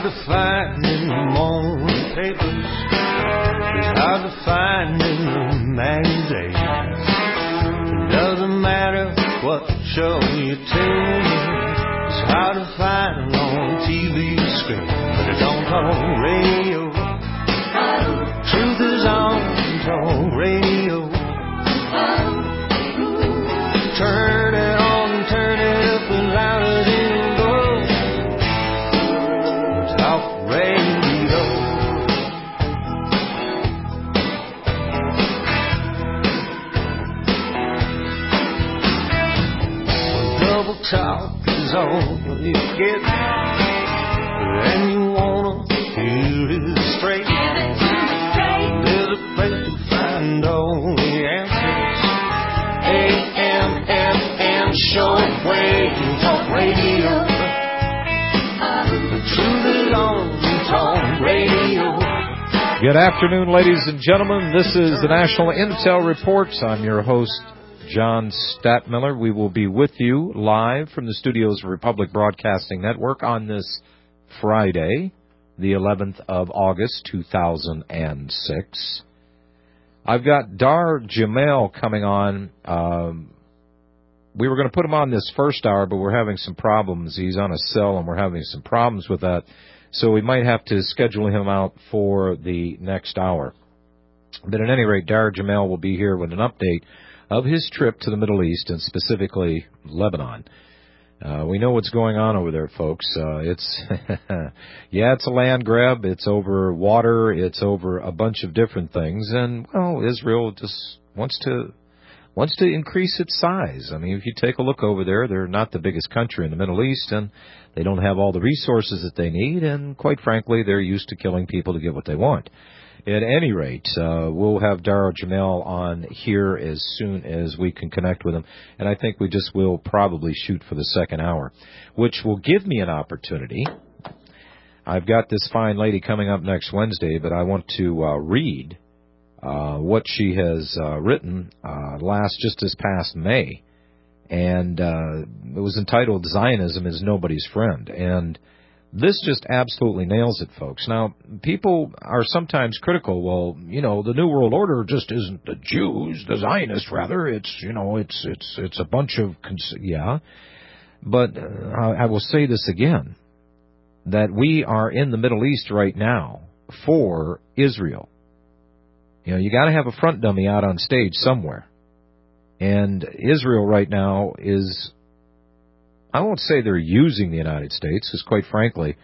hard to find in the morning papers. It's hard to find in the magazines. It doesn't matter what show you tune in. It's hard to find on TV screen, but it's on talk radio. Truth is on talk radio. Turn it on, turn it up as loud as it goes. Talk radio. When double talk is all you get, and you wanna hear it straight. There's a place to find all the answers. AM/FM shortwave talk radio. The truth is on talk radio. Good afternoon, ladies and gentlemen. This is the National Intel Report. I'm your host, John Statmiller. We will be with you live from the studios of Republic Broadcasting Network on this Friday, the 11th of August, 2006. I've got Dar Jamail coming on. We were going to put him on this first hour, but we're having some problems. He's on a cell, and we're having some problems with that. So we might have to schedule him out for the next hour. But at any rate, Dar Jamail will be here with an update of his trip to the Middle East, and specifically Lebanon. We know what's going on over there, folks. It's a land grab. It's over water. It's over a bunch of different things. And, well, Israel just wants to increase its size. I mean, if you take a look over there, they're not the biggest country in the Middle East, and they don't have all the resources that they need, and quite frankly, they're used to killing people to get what they want. At any rate, we'll have Dar Jamail on here as soon as we can connect with him, and I think we just will probably shoot for the second hour, which will give me an opportunity. I've got this fine lady coming up next Wednesday, but I want to read what she has written just this past May, and it was entitled "Zionism is Nobody's Friend," and this just absolutely nails it, folks. Now, people are sometimes critical. Well, the New World Order just isn't the Jews, the Zionists, rather. It's a bunch of yeah. But I will say this again, that we are in the Middle East right now for Israel. You got to have a front dummy out on stage somewhere. And Israel right now is, I won't say they're using the United States, because quite frankly,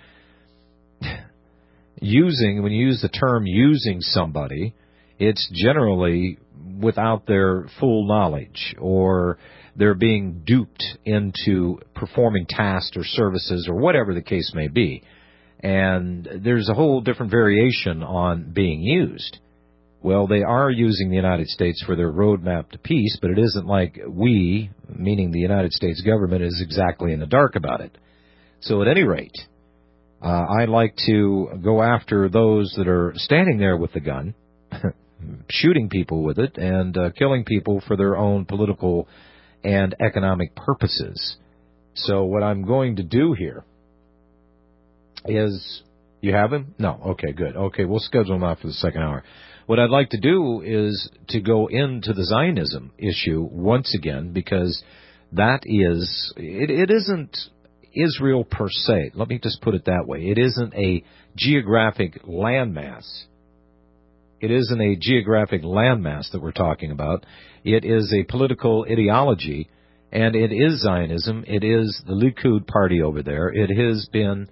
when you use the term using somebody, it's generally without their full knowledge, or they're being duped into performing tasks or services or whatever the case may be. And there's a whole different variation on being used. Well, they are using the United States for their roadmap to peace, but it isn't like we, meaning the United States government, is exactly in the dark about it. So at any rate, I like to go after those that are standing there with the gun, shooting people with it, and killing people for their own political and economic purposes. So what I'm going to do here is... You have him? No. Okay, good. Okay, we'll schedule him out for the second hour. What I'd like to do is to go into the Zionism issue once again, because that is, it isn't Israel per se. Let me just put it that way. It isn't a geographic landmass. It isn't a geographic landmass that we're talking about. It is a political ideology, and it is Zionism. It is the Likud party over there. It has been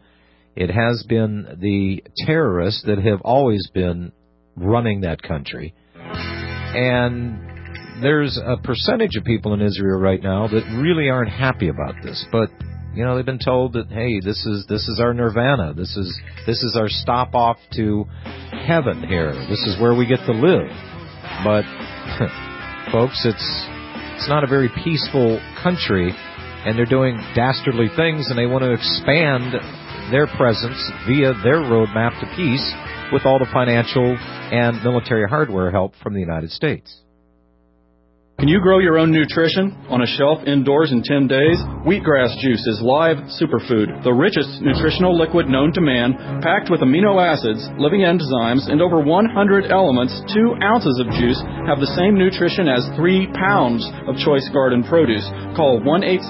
the terrorists that have always been running that country. And there's a percentage of people in Israel right now that really aren't happy about this. But, they've been told that, hey, this is our nirvana. This is our stop off to heaven here. This is where we get to live. But, folks, it's not a very peaceful country, and they're doing dastardly things, and they want to expand their presence via their roadmap to peace with all the financial and military hardware help from the United States. Can you grow your own nutrition on a shelf indoors in 10 days? Wheatgrass juice is live superfood, the richest nutritional liquid known to man, packed with amino acids, living enzymes, and over 100 elements. 2 ounces of juice have the same nutrition as 3 pounds of choice garden produce. Call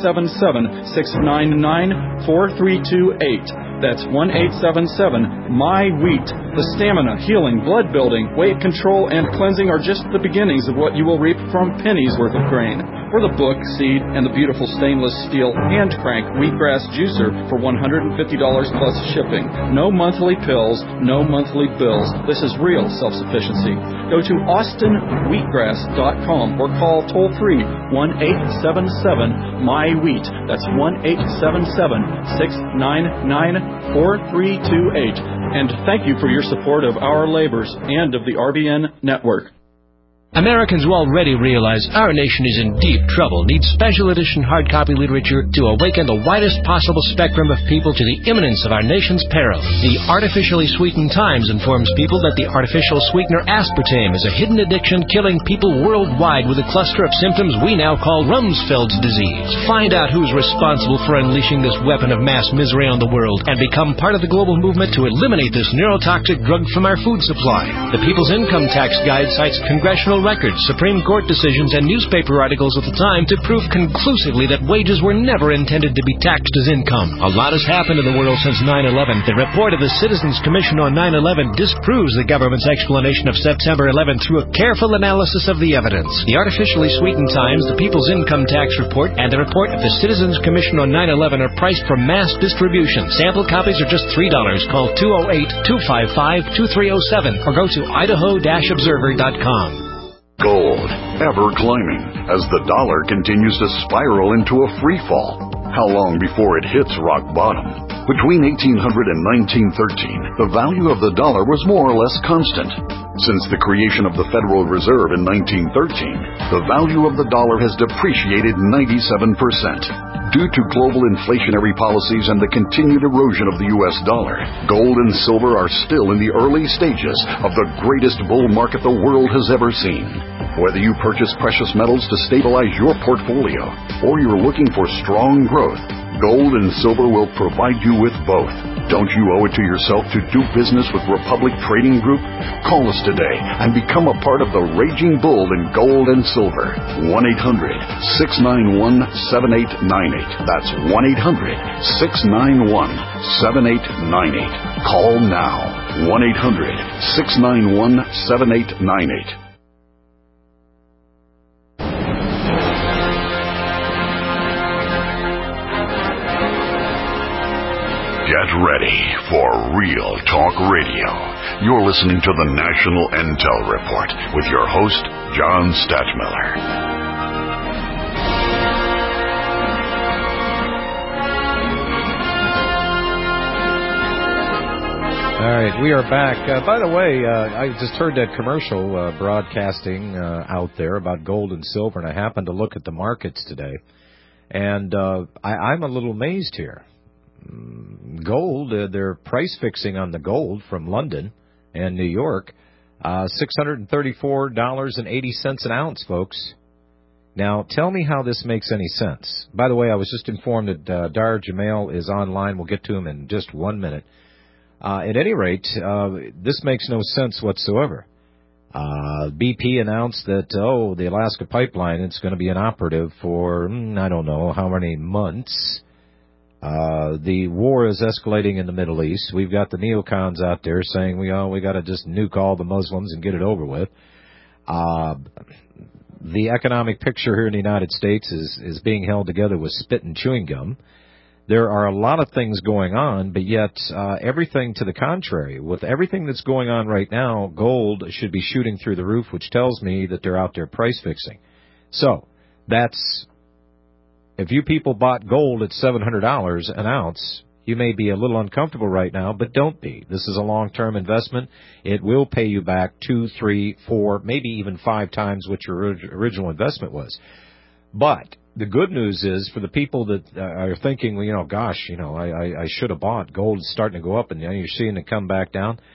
1-877-699-4328. That's 1-877-MY-WHEAT. The stamina, healing, blood building, weight control, and cleansing are just the beginnings of what you will reap from pennies worth of grain. Or the book, seed, and the beautiful stainless steel hand crank wheatgrass juicer for $150 plus shipping. No monthly pills, no monthly bills. This is real self-sufficiency. Go to austinwheatgrass.com or call toll-free 1-877-MY-WHEAT. That's 1-877-699-4328. And thank you for your support of our labors and of the RBN network. Americans will already realize our nation is in deep trouble, needs special edition hard copy literature to awaken the widest possible spectrum of people to the imminence of our nation's peril. The Artificially Sweetened Times informs people that the artificial sweetener aspartame is a hidden addiction killing people worldwide with a cluster of symptoms we now call Rumsfeld's disease. Find out who's responsible for unleashing this weapon of mass misery on the world and become part of the global movement to eliminate this neurotoxic drug from our food supply. The People's Income Tax Guide cites congressional records, Supreme Court decisions, and newspaper articles of the time to prove conclusively that wages were never intended to be taxed as income. A lot has happened in the world since 9/11. The report of the Citizens Commission on 9/11 disproves the government's explanation of September 11 through a careful analysis of the evidence. The Artificially Sweetened Times, the People's Income Tax Report, and the report of the Citizens Commission on 9/11 are priced for mass distribution. Sample copies are just $3. Call 208-255-2307 or go to idaho-observer.com. Gold, ever climbing, as the dollar continues to spiral into a free fall. How long before it hits rock bottom? Between 1800 and 1913, the value of the dollar was more or less constant. Since the creation of the Federal Reserve in 1913, the value of the dollar has depreciated 97%. Due to global inflationary policies and the continued erosion of the U.S. dollar, gold and silver are still in the early stages of the greatest bull market the world has ever seen. Whether you purchase precious metals to stabilize your portfolio or you're looking for strong growth, gold and silver will provide you with both. Don't you owe it to yourself to do business with Republic Trading Group? Call us today and become a part of the raging bull in gold and silver. 1-800-691-7898. That's 1-800-691-7898. Call now. 1-800-691-7898. Get ready for Real Talk Radio. You're listening to the National Intel Report with your host, John Stadtmiller. All right, we are back. By the way, I just heard that commercial broadcasting out there about gold and silver, and I happened to look at the markets today, and I'm a little amazed here. Gold, they're price fixing on the gold from London and New York, $634.80 an ounce, folks. Now, tell me how this makes any sense. By the way, I was just informed that Dar Jamail is online. We'll get to him in just 1 minute. At any rate, this makes no sense whatsoever. BP announced that, the Alaska pipeline, it's going to be inoperative for, I don't know how many months. The war is escalating in the Middle East. We've got the neocons out there saying we got to just nuke all the Muslims and get it over with. The economic picture here in the United States is being held together with spit and chewing gum. There are a lot of things going on, but yet everything to the contrary. With everything that's going on right now, gold should be shooting through the roof, which tells me that they're out there price fixing. So that's... If you people bought gold at $700 an ounce, you may be a little uncomfortable right now, but don't be. This is a long-term investment. It will pay you back 2, 3, 4, maybe even 5 times what your original investment was. But the good news is for the people that are thinking, I should have bought. Gold is starting to go up, and you're seeing it come back down.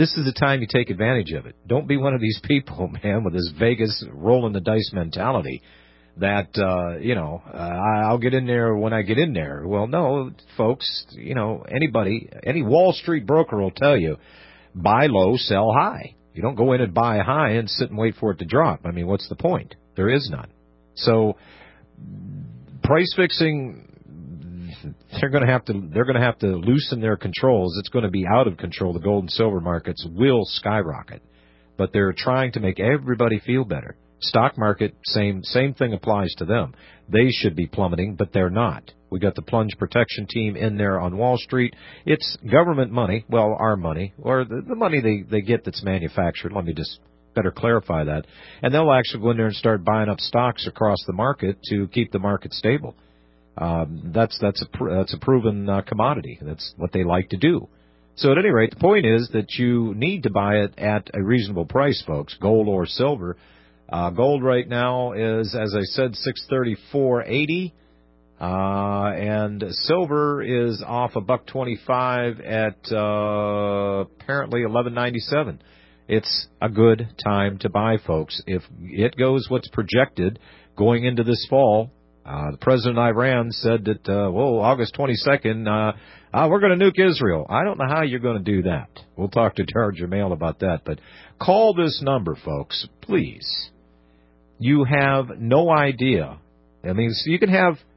This is the time you take advantage of it. Don't be one of these people, man, with this Vegas rolling the dice mentality that, I'll get in there when I get in there. Well, no, folks, any Wall Street broker will tell you, buy low, sell high. You don't go in and buy high and sit and wait for it to drop. I mean, what's the point? There is none. So price fixing, they're going to have to loosen their controls. It's going to be out of control. The gold and silver markets will skyrocket, but they're trying to make everybody feel better. Stock market, same thing applies to them. They should be plummeting, but they're not. We got the plunge protection team in there on Wall Street. It's government money, well, our money, or the money they get that's manufactured. Let me just better clarify that. And they'll actually go in there and start buying up stocks across the market to keep the market stable. That's a proven commodity. That's what they like to do. So at any rate, the point is that you need to buy it at a reasonable price, folks, gold or silver. Gold right now is, as I said, $634.80, and silver is off $1.25 at apparently $11.97. It's a good time to buy, folks. If it goes what's projected going into this fall, the president of Iran said that, August 22nd, we're going to nuke Israel. I don't know how you're going to do that. We'll talk to Dara Jamail about that. But call this number, folks, please. You have no idea. I mean, so you can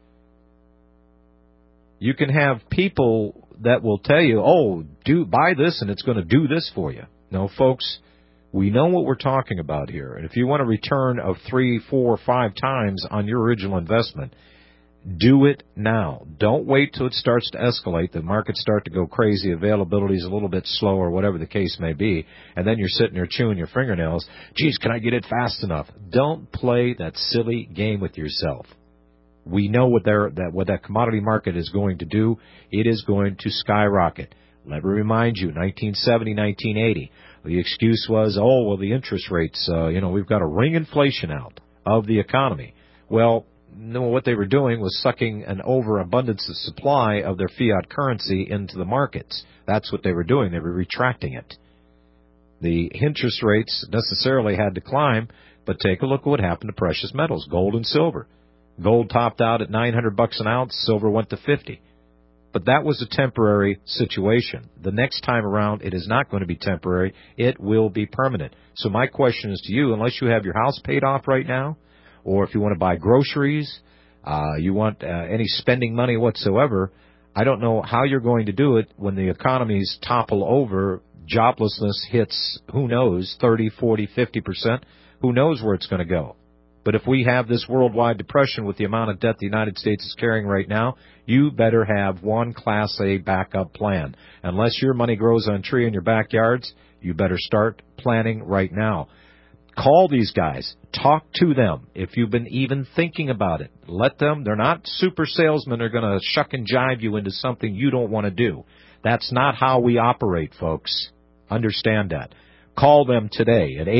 have people that will tell you, buy this and it's going to do this for you. No, folks, we know what we're talking about here. And if you want a return of 3, 4, 5 times on your original investment, do it now. Don't wait till it starts to escalate. The markets start to go crazy. Availability is a little bit slower, whatever the case may be. And then you're sitting there chewing your fingernails. Geez, can I get it fast enough? Don't play that silly game with yourself. We know what that commodity market is going to do. It is going to skyrocket. Let me remind you, 1970, 1980, the excuse was, the interest rates, we've got to wring inflation out of the economy. Well, no, what they were doing was sucking an overabundance of supply of their fiat currency into the markets. That's what they were doing. They were retracting it. The interest rates necessarily had to climb, but take a look at what happened to precious metals, gold and silver. Gold topped out at $900 an ounce, silver went to $50. But that was a temporary situation. The next time around, it is not going to be temporary. It will be permanent. So my question is to you, unless you have your house paid off right now, or if you want to buy groceries, you want any spending money whatsoever, I don't know how you're going to do it when the economies topple over, joblessness hits, who knows, 30, 40, 50%. Who knows where it's going to go? But if we have this worldwide depression with the amount of debt the United States is carrying right now, you better have one Class A backup plan. Unless your money grows on a tree in your backyards, you better start planning right now. Call these guys. Talk to them. If you've been even thinking about it, let them. They're not super salesmen. They're going to shuck and jive you into something you don't want to do. That's not how we operate, folks. Understand that. Call them today at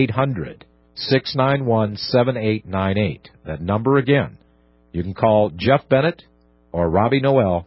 800-691-7898. That number again. You can call Jeff Bennett or Robbie Noel,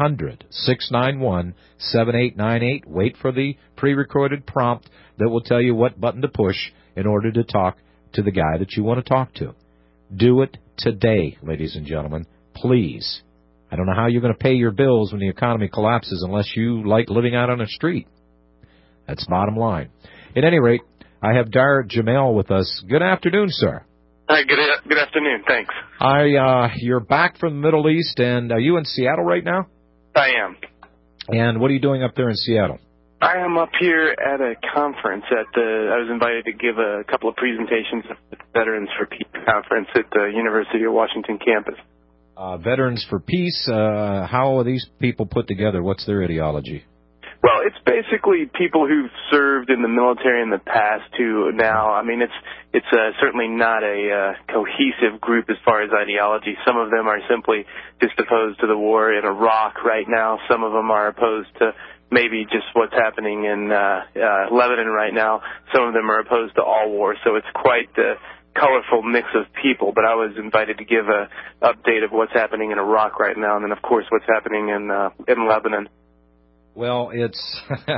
800-691-7898. Wait for the pre-recorded prompt that will tell you what button to push in order to talk to the guy that you want to talk to. Do it today, ladies and gentlemen. Please. I don't know how you're going to pay your bills when the economy collapses unless you like living out on a street. That's bottom line. At any rate, I have Dara Jamail with us. Good afternoon, sir. Hi, good afternoon. Thanks. You're back from the Middle East, and are you in Seattle right now? I am. And what are you doing up there in Seattle? I am up here at a conference I was invited to give a couple of presentations at the Veterans for Peace conference at the University of Washington campus. Veterans for Peace, how are these people put together? What's their ideology? Well, it's basically people who've served in the military in the past who now, I mean, it's certainly not a cohesive group as far as ideology. Some of them are simply just opposed to the war in Iraq right now. Some of them are opposed to maybe just what's happening in Lebanon right now. Some of them are opposed to all war. So it's quite a colorful mix of people. But I was invited to give an update of what's happening in Iraq right now, and then, of course, what's happening in Lebanon. Well,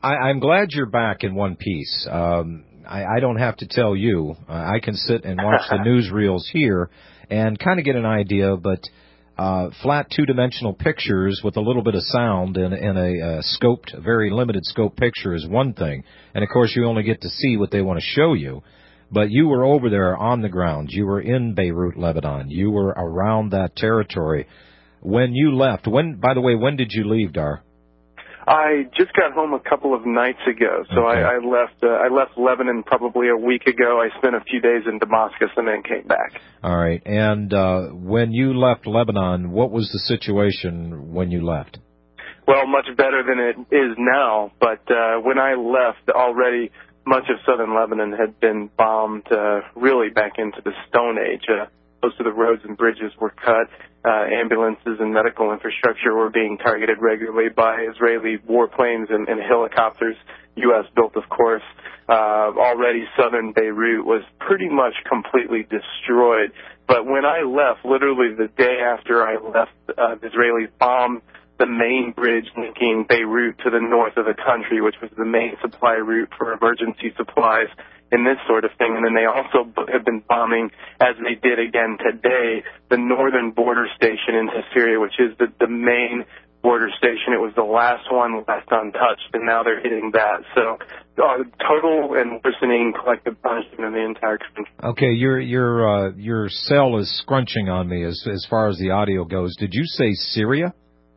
I'm glad you're back in one piece. I don't have to tell you. I can sit and watch the newsreels here and kind of get an idea, but flat two-dimensional pictures with a little bit of sound in a scoped, very limited scope picture is one thing. And, of course, you only get to see what they want to show you. But you were over there on the ground. You were in Beirut, Lebanon. You were around that territory. When you left, by the way, when did you leave, Dar? I just got home a couple of nights ago, so okay. I left Lebanon probably a week ago. I spent a few days in Damascus and then came back. All right. And when you left Lebanon, what was the situation when you left? Well, much better than it is now, but when I left already, much of southern Lebanon had been bombed really back into the Stone Age. Most of the roads and bridges were cut. Ambulances and medical infrastructure were being targeted regularly by Israeli warplanes and helicopters, U.S. built, of course. Already southern Beirut was pretty much completely destroyed. But when I left, literally the day after I left, the Israelis bombed the main bridge linking Beirut to the north of the country, which was the main supply route for emergency supplies and this sort of thing. And then they also have been bombing, as they did again today, the northern border station into Syria, which is the main border station. It was the last one left untouched, and now they're hitting that. So total and worsening collective punishment in the entire country. Okay, your cell is scrunching on me as far as the audio goes. Did you say Syria?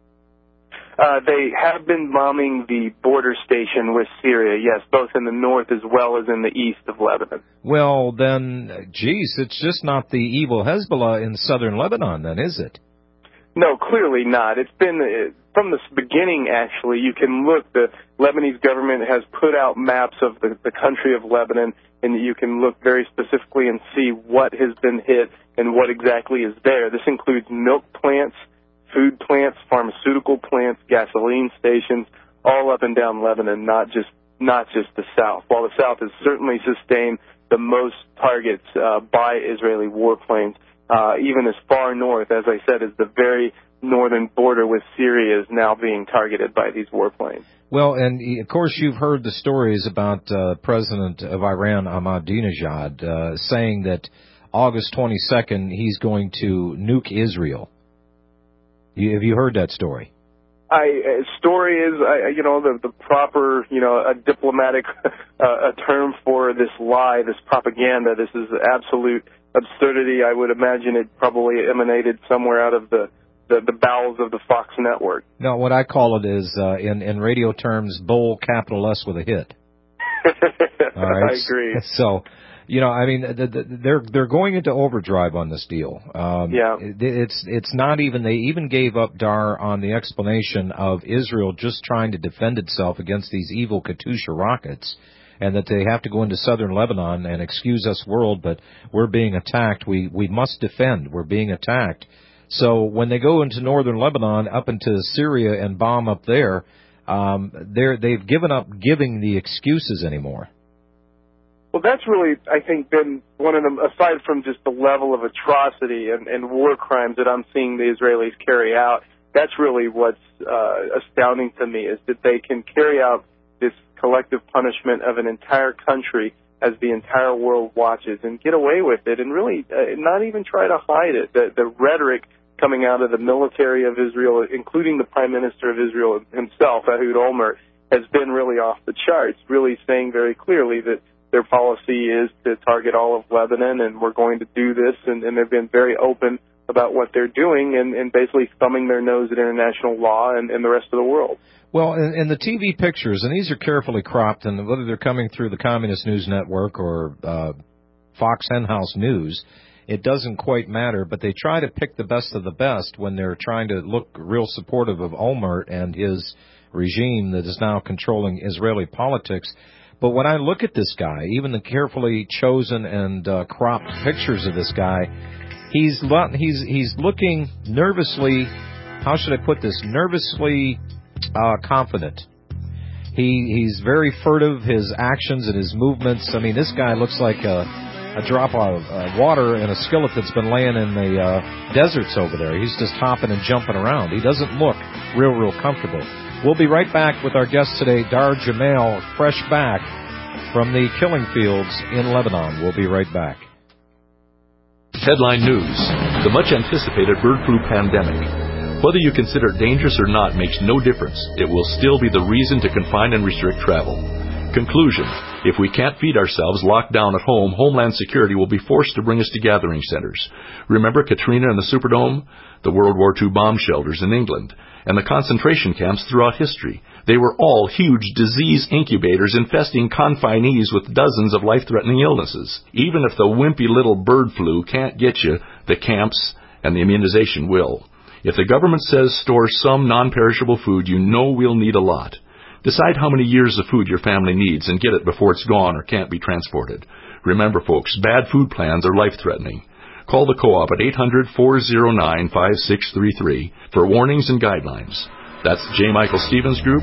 They have been bombing the border station with Syria, yes, both in the north as well as in the east of Lebanon. Well, then, geez, it's just not the evil Hezbollah in southern Lebanon, then, is it? No, clearly not. It's been, from the beginning, actually, you can look, the Lebanese government has put out maps of the country of Lebanon, and you can look very specifically and see what has been hit and what exactly is there. This includes milk plants, food plants, pharmaceutical plants, gasoline stations, all up and down Lebanon, not just the south. While the south has certainly sustained the most targets by Israeli warplanes, even as far north, as I said, as the very northern border with Syria is now being targeted by these warplanes. Well, and of course you've heard the stories about President of Iran, Ahmadinejad, saying that August 22nd he's going to nuke Israel. Have you heard that story? Story is, the proper, a diplomatic a term for this lie, this propaganda. This is absolute absurdity. I would imagine it probably emanated somewhere out of the bowels of the Fox network. No, what I call it is, in radio terms, bull, capital S with a hit. All right? I agree. So, they're going into overdrive on this deal. Yeah. It's not even, they even gave up, Dar, on the explanation of Israel just trying to defend itself against these evil Katyusha rockets, and that they have to go into southern Lebanon and excuse us, world, but we're being attacked. We must defend. We're being attacked. So when they go into northern Lebanon, up into Syria and bomb up there, they've given up giving the excuses anymore. Well, that's really, I think, been one of them, aside from just the level of atrocity and war crimes that I'm seeing the Israelis carry out, that's really what's astounding to me, is that they can carry out this collective punishment of an entire country as the entire world watches and get away with it and really not even try to hide it. The rhetoric coming out of the military of Israel, including the Prime Minister of Israel himself, Ehud Olmert, has been really off the charts, really saying very clearly that their policy is to target all of Lebanon, and we're going to do this, and they've been very open about what they're doing and basically thumbing their nose at international law and the rest of the world. Well, in the TV pictures, and these are carefully cropped, and whether they're coming through the Communist News Network or Fox Henhouse News, it doesn't quite matter, but they try to pick the best of the best when they're trying to look real supportive of Olmert and his regime that is now controlling Israeli politics. But when I look at this guy, even the carefully chosen and cropped pictures of this guy, he's looking nervously, how should I put this, nervously confident. He's very furtive, his actions and his movements. I mean, this guy looks like a drop of water in a skillet that's been laying in the deserts over there. He's just hopping and jumping around. He doesn't look real comfortable. We'll be right back with our guest today, Dar Jamail, fresh back from the killing fields in Lebanon. We'll be right back. Headline News. The much-anticipated bird flu pandemic. Whether you consider it dangerous or not makes no difference. It will still be the reason to confine and restrict travel. Conclusion. If we can't feed ourselves locked down at home, Homeland Security will be forced to bring us to gathering centers. Remember Katrina and the Superdome? The World War II bomb shelters in England, and the concentration camps throughout history. They were all huge disease incubators infesting confinees with dozens of life-threatening illnesses. Even if the wimpy little bird flu can't get you, the camps and the immunization will. If the government says store some non-perishable food, you know we'll need a lot. Decide how many years of food your family needs and get it before it's gone or can't be transported. Remember, folks, bad food plans are life-threatening. Call the Co-op at 800-409-5633 for warnings and guidelines. That's J. Michael Stevens Group,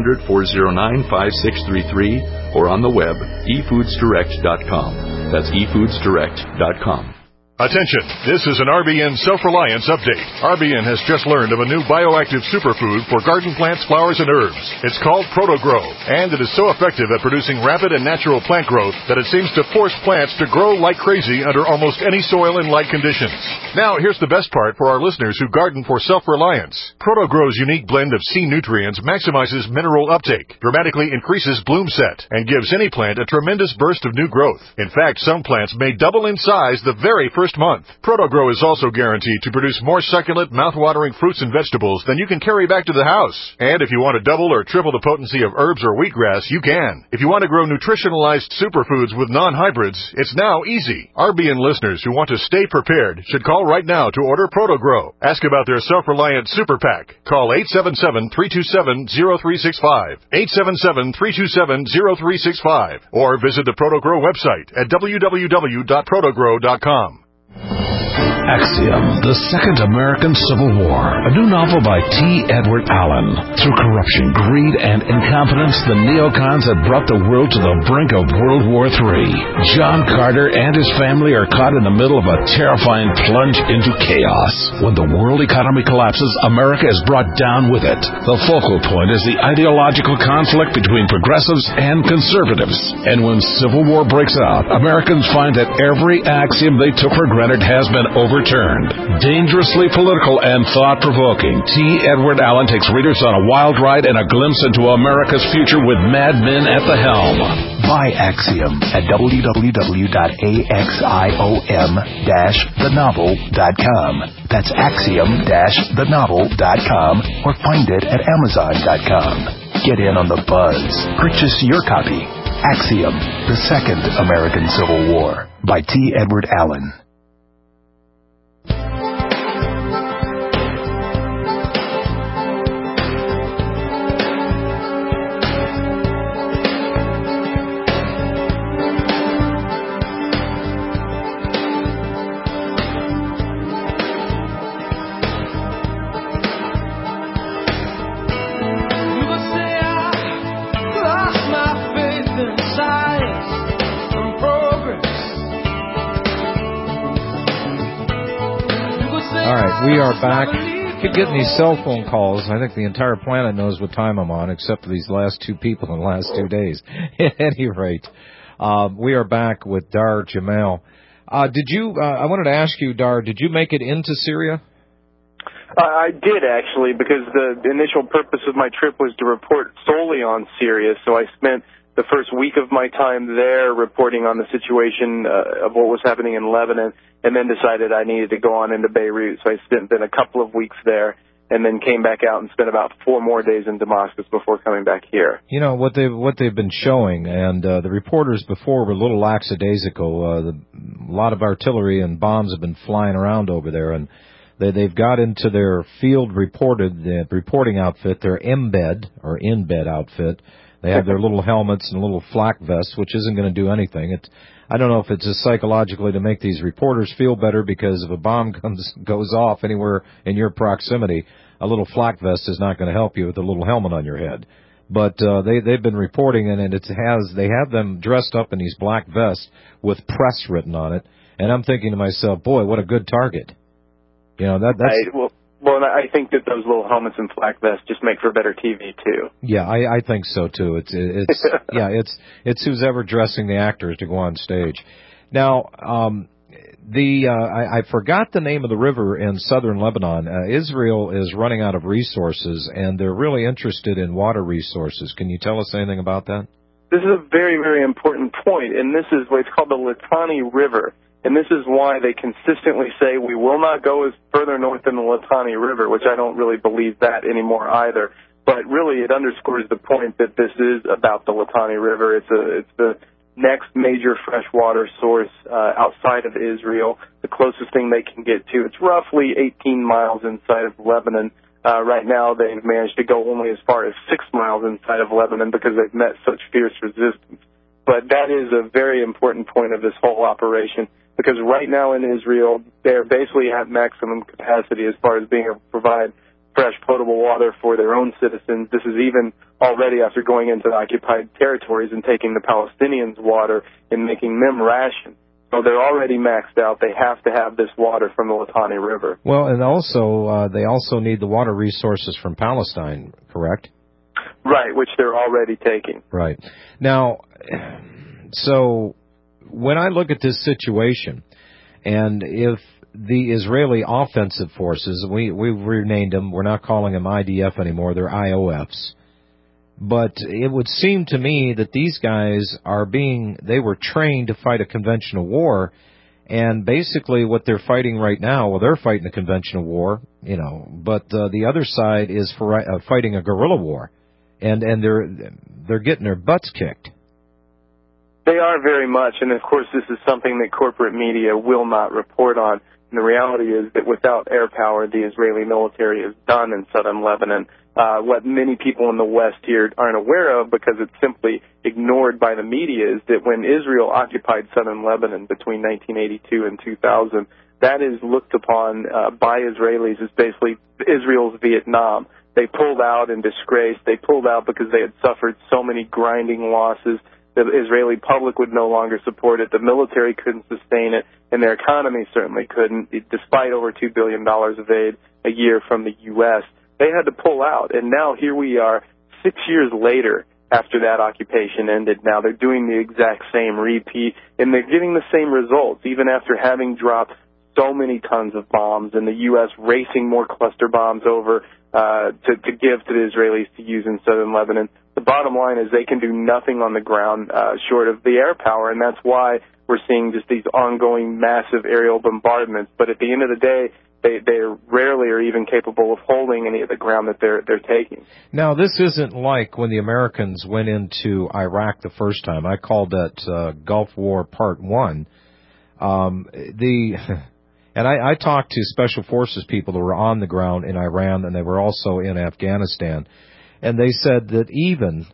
800-409-5633, or on the web, efoodsdirect.com. That's efoodsdirect.com. Attention, this is an RBN Self-Reliance update. RBN has just learned of a new bioactive superfood for garden plants, flowers, and herbs. It's called ProtoGrow, and it is so effective at producing rapid and natural plant growth that it seems to force plants to grow like crazy under almost any soil and light conditions. Now, here's the best part for our listeners who garden for self-reliance. ProtoGrow's unique blend of C nutrients maximizes mineral uptake, dramatically increases bloom set, and gives any plant a tremendous burst of new growth. In fact, some plants may double in size the very first month. ProtoGrow is also guaranteed to produce more succulent, mouth-watering fruits and vegetables than you can carry back to the house. And if you want to double or triple the potency of herbs or wheatgrass, you can. If you want to grow nutritionalized superfoods with non-hybrids, it's now easy. RBN listeners who want to stay prepared should call right now to order ProtoGrow. Ask about their self-reliant super pack. Call 877-327-0365, 877-327-0365, or visit the ProtoGrow website at www.protogrow.com. Axiom, the Second American Civil War, a new novel by T. Edward Allen. Through corruption, greed, and incompetence, the neocons had brought the world to the brink of World War III. John Carter and his family are caught in the middle of a terrifying plunge into chaos. When the world economy collapses, America is brought down with it. The focal point is the ideological conflict between progressives and conservatives. And when civil war breaks out, Americans find that every axiom they took for granted has been overturned. Dangerously political and thought-provoking, T. Edward Allen takes readers on a wild ride and a glimpse into America's future with mad men at the helm. Buy Axiom at www.axiom-thenovel.com. That's axiom-thenovel.com, or find it at amazon.com. Get in on the buzz. Purchase your copy. Axiom, the Second American Civil War, by T. Edward Allen. We are back. Keep getting these cell phone calls. I think the entire planet knows what time I'm on, except for these last two people in the last 2 days. At any rate, we are back with Dar Jamail. I wanted to ask you, Dar, did you make it into Syria? I did, actually, because the initial purpose of my trip was to report solely on Syria, so I spent the first week of my time there reporting on the situation of what was happening in Lebanon, and then decided I needed to go on into Beirut. So I spent a couple of weeks there, and then came back out and spent about 4 more days in Damascus before coming back here. You know, what they've been showing, and the reporters before were a little lackadaisical. A lot of artillery and bombs have been flying around over there, and they've got into their field reporting outfit, their embed or in-bed outfit. They have their little helmets and little flak vests, which isn't going to do anything. I don't know if it's just psychologically to make these reporters feel better, because if a bomb goes off anywhere in your proximity, a little flak vest is not going to help you with a little helmet on your head. But they've been reporting, and they have them dressed up in these black vests with press written on it. And I'm thinking to myself, boy, what a good target. You know, that's... Well, and I think that those little helmets and flak vests just make for better TV too. Yeah, I think so too. It's it's who's ever dressing the actors to go on stage. Now, I forgot the name of the river in southern Lebanon. Israel is running out of resources, and they're really interested in water resources. Can you tell us anything about that? This is a very, very important point, and this is what's called the Litani River. And this is why they consistently say we will not go as further north than the Litani River, which I don't really believe that anymore either. But really, it underscores the point that this is about the Litani River. It's the next major freshwater source outside of Israel, the closest thing they can get to. It's roughly 18 miles inside of Lebanon. Right now, they've managed to go only as far as 6 miles inside of Lebanon because they've met such fierce resistance. But that is a very important point of this whole operation, because right now in Israel, they're basically at maximum capacity as far as being able to provide fresh potable water for their own citizens. This is even already after going into the occupied territories and taking the Palestinians' water and making them ration. So they're already maxed out. They have to have this water from the Litani River. Well, and also they also need the water resources from Palestine, correct? Right, which they're already taking. Right. Now, so when I look at this situation, and if the Israeli offensive forces, we've renamed them, we're not calling them IDF anymore, they're IOFs. But it would seem to me that these guys they were trained to fight a conventional war, and basically what they're fighting right now, well, they're fighting a conventional war, but the other side is fighting a guerrilla war, and they're getting their butts kicked. They are very much, and of course this is something that corporate media will not report on. And the reality is that without air power, the Israeli military is done in southern Lebanon. What many people in the West here aren't aware of, because it's simply ignored by the media, is that when Israel occupied southern Lebanon between 1982 and 2000, that is looked upon by Israelis as basically Israel's Vietnam. They pulled out in disgrace. They pulled out because they had suffered so many grinding losses. The Israeli public would no longer support it. The military couldn't sustain it, and their economy certainly couldn't, despite over $2 billion of aid a year from the U.S. They had to pull out, and now here we are 6 years later after that occupation ended. Now they're doing the exact same repeat, and they're getting the same results, even after having dropped so many tons of bombs, and the U.S. racing more cluster bombs over to give to the Israelis to use in southern Lebanon. The bottom line is they can do nothing on the ground short of the air power, and that's why we're seeing just these ongoing massive aerial bombardments. But at the end of the day, they rarely are even capable of holding any of the ground that they're taking. Now, this isn't like when the Americans went into Iraq the first time. I called that Gulf War Part 1. And I talked to Special Forces people that were on the ground in Iran, and they were also in Afghanistan. And they said that even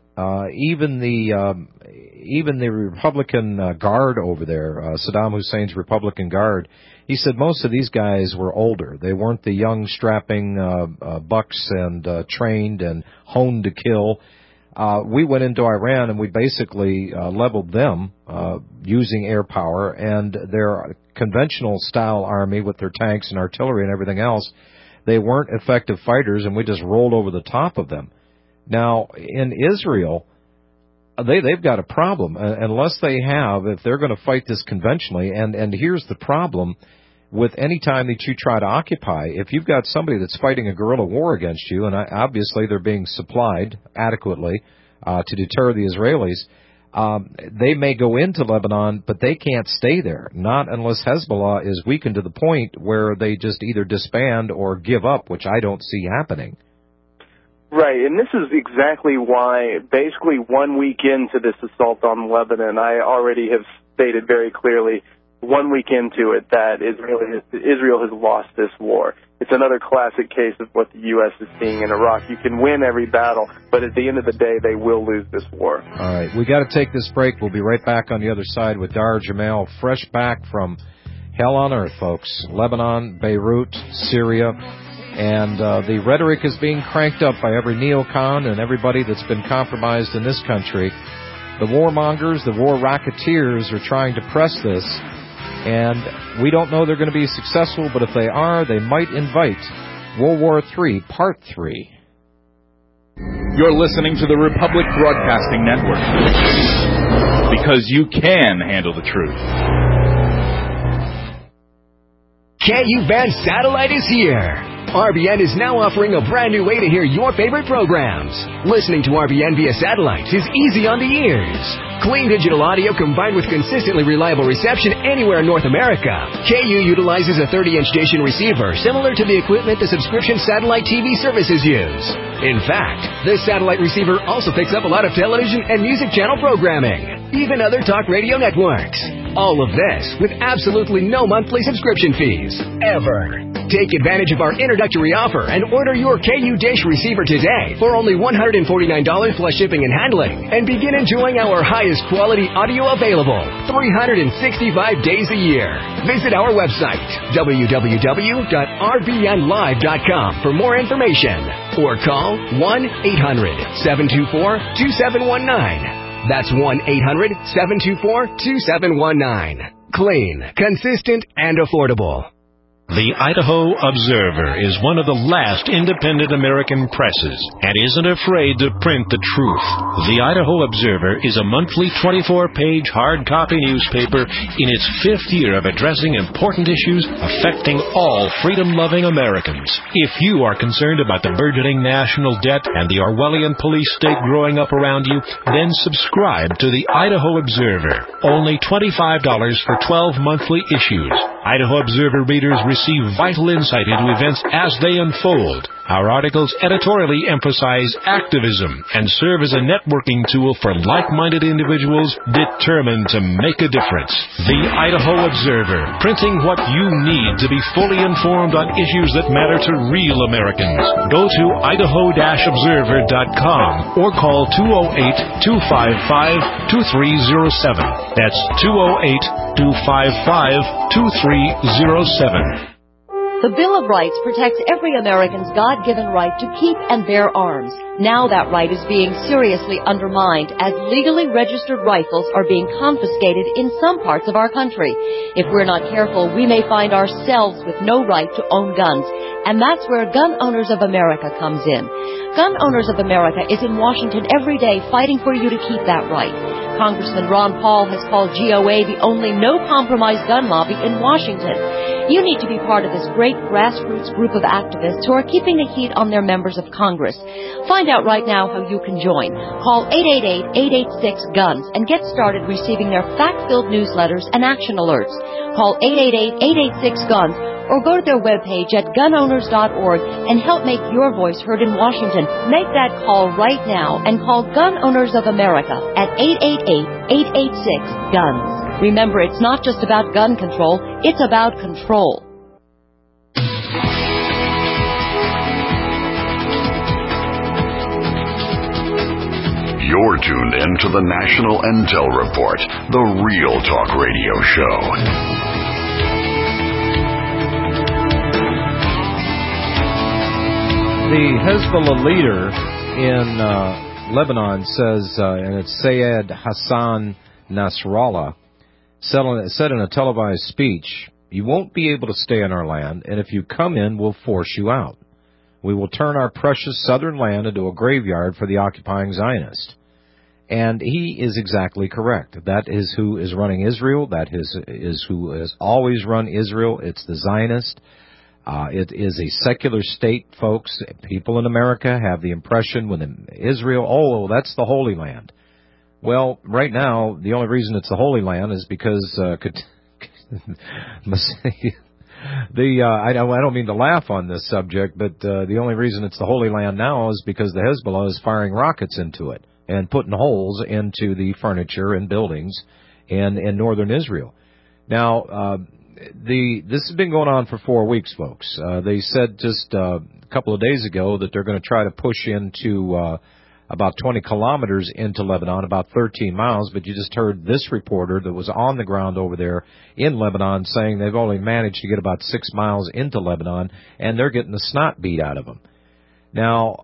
the Republican Guard over there, Saddam Hussein's Republican Guard, he said most of these guys were older. They weren't the young, strapping bucks and trained and honed to kill. We went into Iran and we basically leveled them using air power, and their conventional style army with their tanks and artillery and everything else, they weren't effective fighters, and we just rolled over the top of them. Now, in Israel, they've got a problem. Unless if they're going to fight this conventionally, and here's the problem with any time that you try to occupy, if you've got somebody that's fighting a guerrilla war against you, and obviously they're being supplied adequately to deter the Israelis, they may go into Lebanon, but they can't stay there, not unless Hezbollah is weakened to the point where they just either disband or give up, which I don't see happening. Right, and this is exactly why, basically 1 week into this assault on Lebanon, I already have stated very clearly, 1 week into it, that Israel has lost this war. It's another classic case of what the U.S. is seeing in Iraq. You can win every battle, but at the end of the day, they will lose this war. All right, we got to take this break. We'll be right back on the other side with Dara Jamail, fresh back from hell on earth, folks. Lebanon, Beirut, Syria. And the rhetoric is being cranked up by every neocon and everybody that's been compromised in this country. The warmongers, the war racketeers are trying to press this, and we don't know they're going to be successful, but if they are, they might invite World War III, Part 3. You're listening to the Republic Broadcasting Network. Because you can handle the truth. KU Band Satellite is here. RBN is now offering a brand new way to hear your favorite programs. Listening to RBN via satellite is easy on the ears. Clean digital audio combined with consistently reliable reception anywhere in North America. KU utilizes a 30-inch dish and receiver similar to the equipment the subscription satellite TV services use. In fact, this satellite receiver also picks up a lot of television and music channel programming, even other talk radio networks. All of this with absolutely no monthly subscription fees, ever. Take advantage of our introductory offer and order your KU Dish receiver today for only $149 plus shipping and handling, and begin enjoying our highest quality audio available 365 days a year. Visit our website, www.rbnlive.com, for more information, or call 1-800-724-2719. That's 1-800-724-2719. Clean, consistent, and affordable. The Idaho Observer is one of the last independent American presses and isn't afraid to print the truth. The Idaho Observer is a monthly 24-page hard copy newspaper in its 5th year of addressing important issues affecting all freedom-loving Americans. If you are concerned about the burgeoning national debt and the Orwellian police state growing up around you, then subscribe to the Idaho Observer. Only $25 for 12 monthly issues. Idaho Observer readers receive vital insight into events as they unfold. Our articles editorially emphasize activism and serve as a networking tool for like-minded individuals determined to make a difference. The Idaho Observer, printing what you need to be fully informed on issues that matter to real Americans. Go to idaho-observer.com or call 208-255-2307. That's 208-255-2307. The Bill of Rights protects every American's God-given right to keep and bear arms. Now that right is being seriously undermined as legally registered rifles are being confiscated in some parts of our country. If we're not careful, we may find ourselves with no right to own guns. And that's where Gun Owners of America comes in. Gun Owners of America is in Washington every day fighting for you to keep that right. Congressman Ron Paul has called GOA the only no-compromise gun lobby in Washington. You need to be part of this great grassroots group of activists who are keeping the heat on their members of Congress. Find out right now how you can join. Call 888-886-GUNS and get started receiving their fact-filled newsletters and action alerts. Call 888-886-GUNS or go to their webpage at gunowners.org and help make your voice heard in Washington. Make that call right now and call Gun Owners of America at 888-886-GUNS. Remember, it's not just about gun control, it's about control. You're tuned in to the National Intel Report, the Real Talk Radio show. The Hezbollah leader in Lebanon says, and it's Sayed Hassan Nasrallah, said in a televised speech, "You won't be able to stay in our land, and if you come in, we'll force you out. We will turn our precious southern land into a graveyard for the occupying Zionists." And he is exactly correct. That is who is running Israel. That is who has always run Israel. It's the Zionists. It is a secular state, folks. People in America have the impression when Israel, oh, that's the Holy Land. Well, right now, the only reason it's the Holy Land is because I don't mean to laugh on this subject, but the only reason it's the Holy Land now is because the Hezbollah is firing rockets into it and putting holes into the furniture and buildings in northern Israel. Now, this has been going on for 4 weeks, folks. They said just a couple of days ago that they're going to try to push into about 20 kilometers into Lebanon, about 13 miles, but you just heard this reporter that was on the ground over there in Lebanon saying they've only managed to get about 6 miles into Lebanon, and they're getting the snot beat out of them. Now,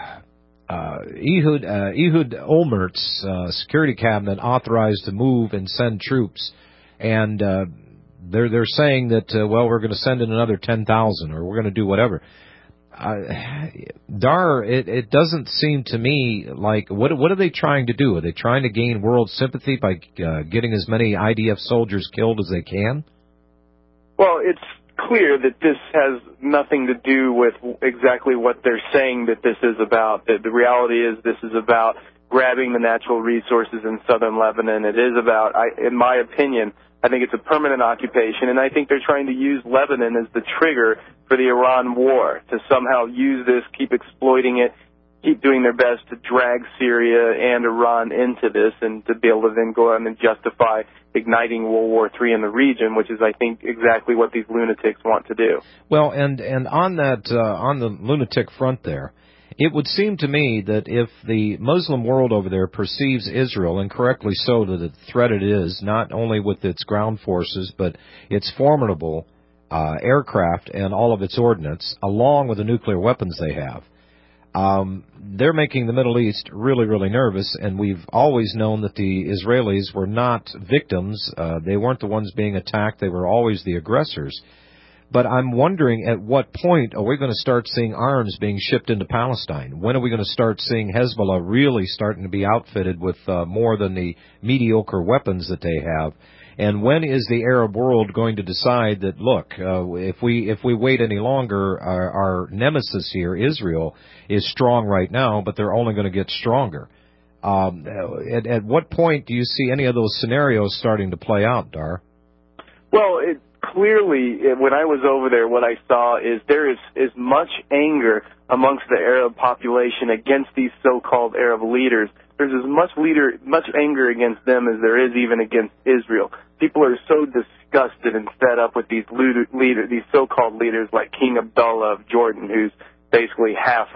Ehud Olmert's security cabinet authorized to move and send troops, and they're saying that, we're going to send in another 10,000 or we're going to do whatever. Dar, it doesn't seem to me like, what are they trying to do? Are they trying to gain world sympathy by getting as many IDF soldiers killed as they can? Well, it's clear that this has nothing to do with exactly what they're saying that this is about. The reality is this is about grabbing the natural resources in southern Lebanon. It is about, in my opinion, I think it's a permanent occupation, and I think they're trying to use Lebanon as the trigger for the Iran war, to somehow use this, keep exploiting it, keep doing their best to drag Syria and Iran into this, and to be able to then go on and justify igniting World War III in the region, which is, I think, exactly what these lunatics want to do. Well, and on that, on the lunatic front there, it would seem to me that if the Muslim world over there perceives Israel, and correctly so, that the threat it is, not only with its ground forces, but its formidable aircraft and all of its ordnance, along with the nuclear weapons they have, they're making the Middle East really, really nervous, and we've always known that the Israelis were not victims. They weren't the ones being attacked. They were always the aggressors. But I'm wondering, at what point are we going to start seeing arms being shipped into Palestine? When are we going to start seeing Hezbollah really starting to be outfitted with more than the mediocre weapons that they have? And when is the Arab world going to decide that, look, if we wait any longer, our nemesis here, Israel, is strong right now, but they're only going to get stronger? At what point do you see any of those scenarios starting to play out, Dar? Well, clearly, when I was over there, what I saw is there is much anger amongst the Arab population against these so-called Arab leaders. There's as much anger against them as there is even against Israel. People are so disgusted and fed up with these so-called leaders like King Abdullah of Jordan, who's basically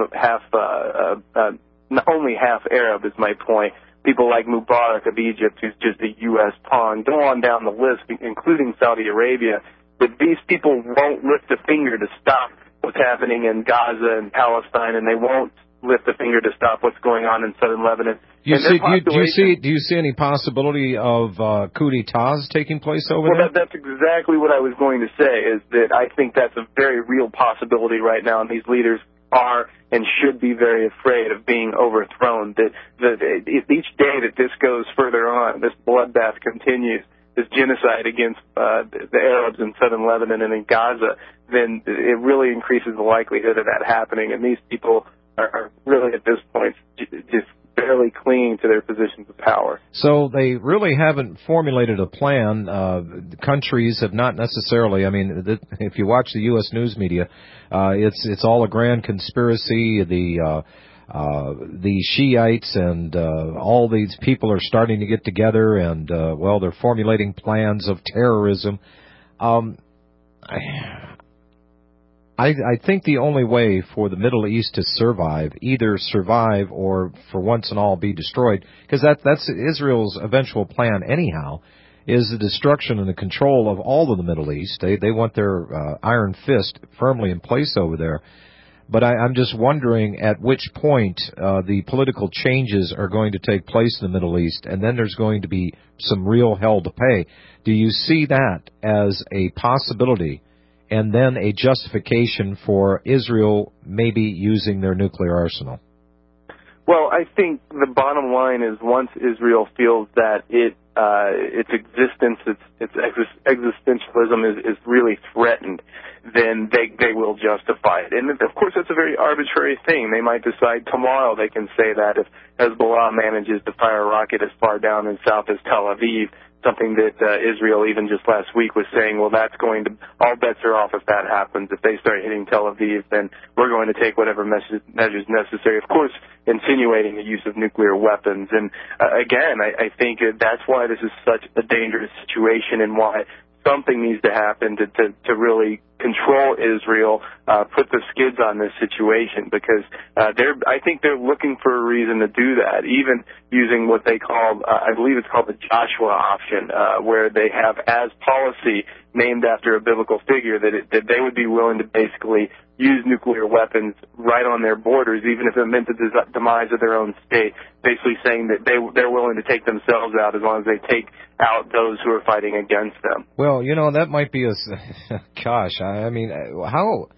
only half Arab, is my point. People like Mubarak of Egypt, who's just a U.S. pawn. Go on down the list, including Saudi Arabia. But these people won't lift a finger to stop what's happening in Gaza and Palestine, and they won't lift a finger to stop what's going on in southern Lebanon. Do you see any possibility of coup d'etats taking place over there? Well, that's exactly what I was going to say, is that I think that's a very real possibility right now, and these leaders are and should be very afraid of being overthrown. That each day that this goes further on, this bloodbath continues, this genocide against the Arabs in southern Lebanon and in Gaza, then it really increases the likelihood of that happening. And these people are really at this point just barely clinging to their positions of power. So they really haven't formulated a plan. Countries have not necessarily. I mean, if you watch the U.S. news media, it's all a grand conspiracy. The Shiites and all these people are starting to get together, and they're formulating plans of terrorism. I think the only way for the Middle East to survive, either survive or for once and all be destroyed, because that's Israel's eventual plan anyhow, is the destruction and the control of all of the Middle East. They want their iron fist firmly in place over there. But I'm just wondering at which point the political changes are going to take place in the Middle East, and then there's going to be some real hell to pay. Do you see that as a possibility, and then a justification for Israel maybe using their nuclear arsenal? Well, I think the bottom line is once Israel feels that its existence, its existentialism is really threatened, then they will justify it. And, of course, that's a very arbitrary thing. They might decide tomorrow they can say that if Hezbollah manages to fire a rocket as far down in south as Tel Aviv, something that Israel even just last week was saying, well, that's going to, all bets are off if that happens. If they start hitting Tel Aviv, then we're going to take whatever measures necessary, of course, insinuating the use of nuclear weapons. And again, I think that's why this is such a dangerous situation, and why something needs to happen to really control Israel, put the skids on this situation, because I think they're looking for a reason to do that, even using what they call, I believe it's called the Joshua option, where they have as policy named after a biblical figure that they would be willing to basically use nuclear weapons right on their borders, even if it meant the demise of their own state, basically saying that they're willing to take themselves out as long as they take out those who are fighting against them. Well, that might be gosh, I mean,